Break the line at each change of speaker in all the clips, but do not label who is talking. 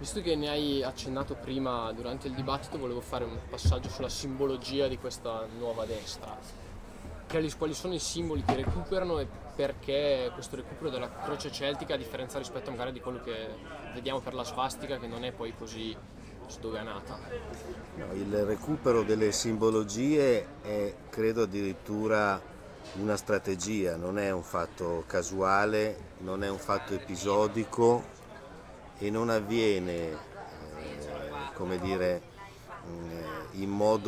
Visto che ne hai accennato prima durante il dibattito, volevo fare un passaggio sulla simbologia di questa nuova destra. Quali sono i simboli che recuperano e perché questo recupero della croce celtica, a differenza rispetto magari di quello che vediamo per la svastica, che non è poi così sdoganata.
No, il recupero delle simbologie è, credo, addirittura una strategia, non è un fatto casuale, non è un fatto episodico e non avviene, come dire, in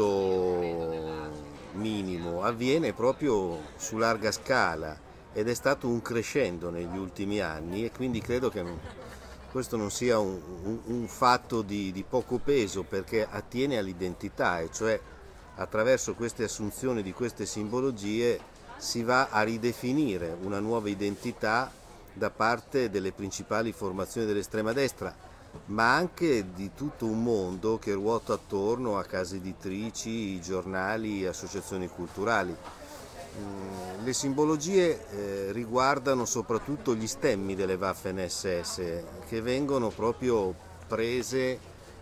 modo minimo, avviene proprio su larga scala ed è stato un crescendo negli ultimi anni e quindi credo che questo non sia un fatto di poco peso perché attiene all'identità e cioè attraverso queste assunzioni di queste simbologie si va a ridefinire una nuova identità da parte delle principali formazioni dell'estrema destra, ma anche di tutto un mondo che ruota attorno a case editrici, giornali, associazioni culturali. Le simbologie riguardano soprattutto gli stemmi delle Waffen SS che vengono proprio prese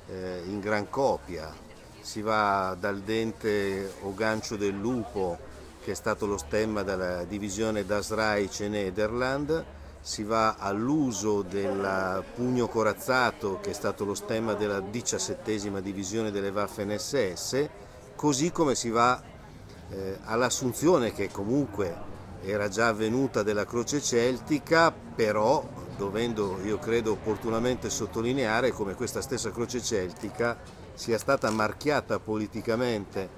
in gran copia. Si va dal dente o gancio del lupo, che è stato lo stemma della divisione Das Reich e Nederland, si va all'uso del pugno corazzato, che è stato lo stemma della 17ª divisione delle Waffen SS, così come si va all'assunzione che comunque era già avvenuta della croce celtica, però dovendo, io credo, opportunamente sottolineare come questa stessa croce celtica sia stata marchiata politicamente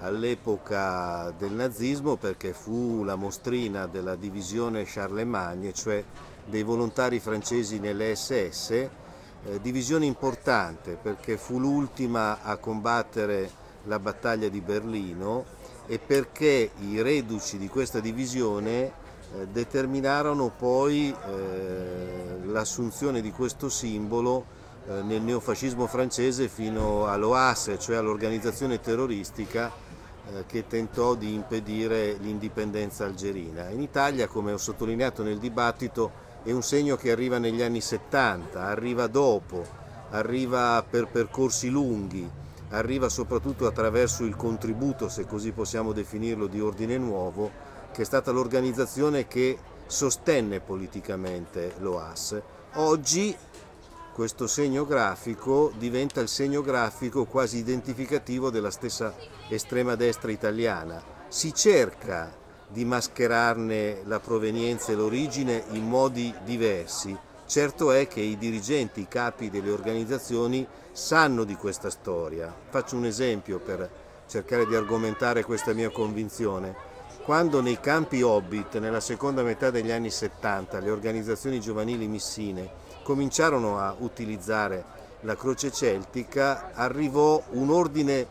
all'epoca del nazismo perché fu la mostrina della divisione Charlemagne, cioè dei volontari francesi nelle SS, divisione importante perché fu l'ultima a combattere la battaglia di Berlino e perché i reduci di questa divisione determinarono poi l'assunzione di questo simbolo nel neofascismo francese fino all'OAS, cioè all'organizzazione terroristica che tentò di impedire l'indipendenza algerina. In Italia, come ho sottolineato nel dibattito, è un segno che arriva negli anni 70, arriva dopo, arriva per percorsi lunghi, arriva soprattutto attraverso il contributo, se così possiamo definirlo, di Ordine Nuovo, che è stata l'organizzazione che sostenne politicamente l'OAS. Oggi questo segno grafico diventa il segno grafico quasi identificativo della stessa estrema destra italiana. Si cerca di mascherarne la provenienza e l'origine in modi diversi. Certo è che i dirigenti, i capi delle organizzazioni sanno di questa storia. Faccio un esempio per cercare di argomentare questa mia convinzione. Quando nei campi Hobbit, nella seconda metà degli anni 70, le organizzazioni giovanili missine cominciarono a utilizzare la croce celtica, arrivò un ordine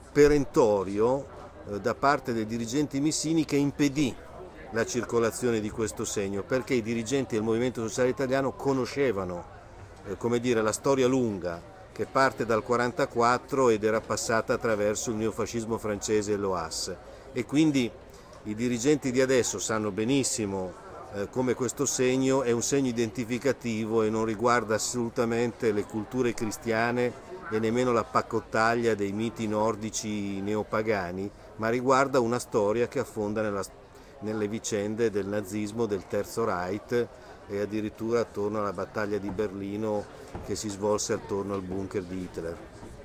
perentorio da parte dei dirigenti missini che impedì la circolazione di questo segno perché i dirigenti del Movimento Sociale Italiano conoscevano come dire, la storia lunga che parte dal 1944 ed era passata attraverso il neofascismo francese e l'OAS e quindi i dirigenti di adesso sanno benissimo come questo segno è un segno identificativo e non riguarda assolutamente le culture cristiane e nemmeno la paccottaglia dei miti nordici neopagani, ma riguarda una storia che affonda nelle vicende del nazismo, del Terzo Reich e addirittura attorno alla battaglia di Berlino che si svolse attorno al bunker di Hitler.